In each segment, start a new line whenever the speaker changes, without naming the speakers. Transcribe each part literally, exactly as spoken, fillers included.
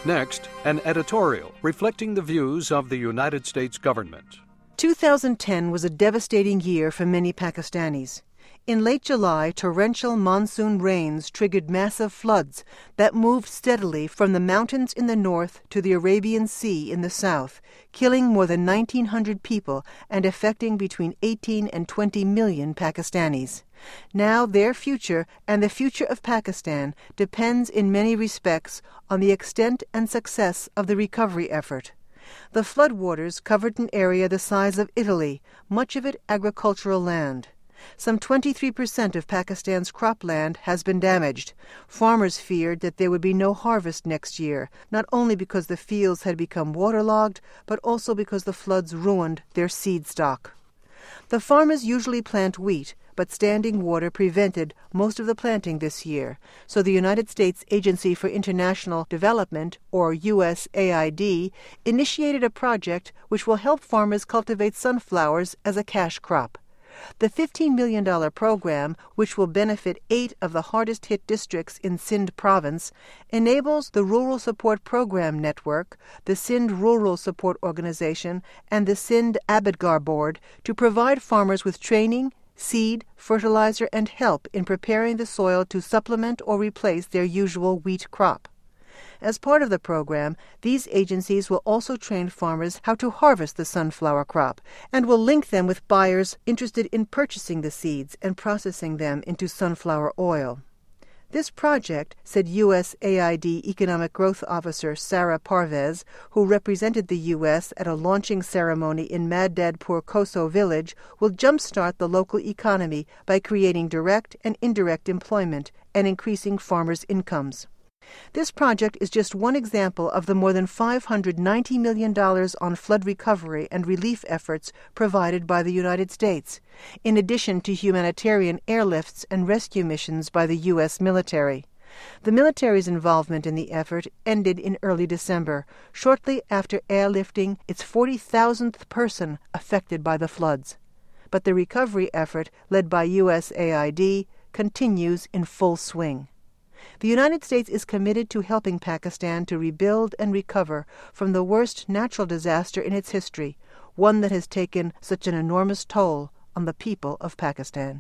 Next, an editorial reflecting the views of the United States government.
two thousand ten was a devastating year for many Pakistanis. In late July, torrential monsoon rains triggered massive floods that moved steadily from the mountains in the north to the Arabian Sea in the south, killing more than nineteen hundred people and affecting between eighteen and twenty million Pakistanis. Now their future and the future of Pakistan depends in many respects on the extent and success of the recovery effort. The floodwaters covered an area the size of Italy, much of it agricultural land. Some twenty-three percent of Pakistan's cropland has been damaged. Farmers feared that there would be no harvest next year, not only because the fields had become waterlogged, but also because the floods ruined their seed stock. The farmers usually plant wheat, but standing water prevented most of the planting this year, so the United States Agency for International Development, or U S A I D, initiated a project which will help farmers cultivate sunflowers as a cash crop. The fifteen million dollars program, which will benefit eight of the hardest-hit districts in Sindh province, enables the Rural Support Program Network, the Sindh Rural Support Organization, and the Sindh Abidgar Board to provide farmers with training, seed, fertilizer, and help in preparing the soil to supplement or replace their usual wheat crop. As part of the program, these agencies will also train farmers how to harvest the sunflower crop and will link them with buyers interested in purchasing the seeds and processing them into sunflower oil. This project, said U S A I D Economic Growth Officer Sarah Parvez, who represented the U S at a launching ceremony in Madadpur Koso village, will jumpstart the local economy by creating direct and indirect employment and increasing farmers' incomes. This project is just one example of the more than five hundred ninety million dollars on flood recovery and relief efforts provided by the United States, in addition to humanitarian airlifts and rescue missions by the U S military. The military's involvement in the effort ended in early December, shortly after airlifting its forty thousandth person affected by the floods. But the recovery effort, led by U S A I D, continues in full swing. The United States is committed to helping Pakistan to rebuild and recover from the worst natural disaster in its history, one that has taken such an enormous toll on the people of Pakistan.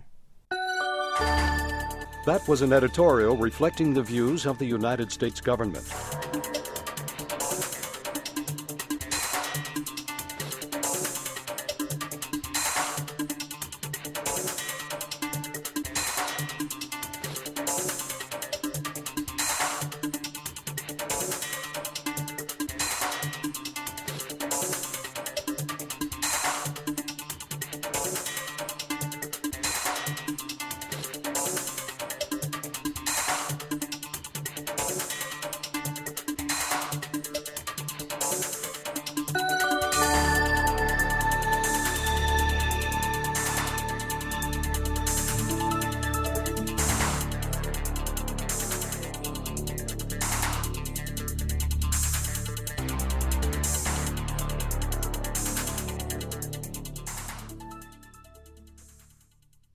That was an editorial reflecting the views of the United States government.